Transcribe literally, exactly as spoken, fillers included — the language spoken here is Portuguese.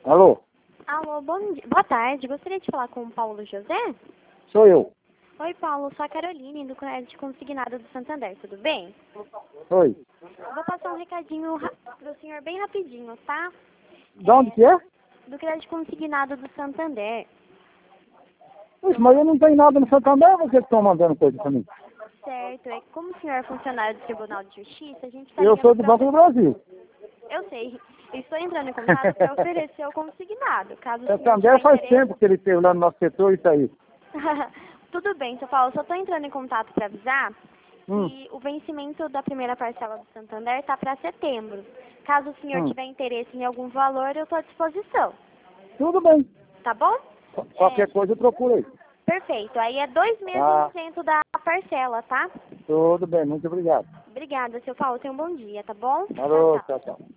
Alô? Alô, bom dia. Boa tarde. Gostaria de falar com o Paulo José? Sou eu. Oi, Paulo. Sou a Caroline, do Crédito Consignado do Santander. Tudo bem? Oi. Vou passar um recadinho ra- pro senhor bem rapidinho, tá? De onde que é? Do Crédito Consignado do Santander. Ixi, mas eu não tenho nada no Santander, vocês estão mandando coisa pra mim. Certo. É que como o senhor é funcionário do Tribunal de Justiça, a gente tá Eu ligando sou do pra... Banco do Brasil. Eu sei. Eu estou entrando em contato para oferecer o consignado. Caso o senhor Santander tiver faz interesse... tempo que ele esteve lá no nosso setor e tá aí. Tudo bem, seu Paulo. Só estou entrando em contato para avisar Hum, que o vencimento da primeira parcela do Santander está para setembro. Caso o senhor hum. tiver interesse em algum valor, eu estou à disposição. Tudo bem. Tá bom? Qualquer coisa eu procuro aí. Perfeito. Aí é dois meses Tá. isento da parcela, tá? Tudo bem, muito obrigado. Obrigada, seu Paulo. Tenha um bom dia, tá bom? Tchau, Alô, tchau. tchau, tchau.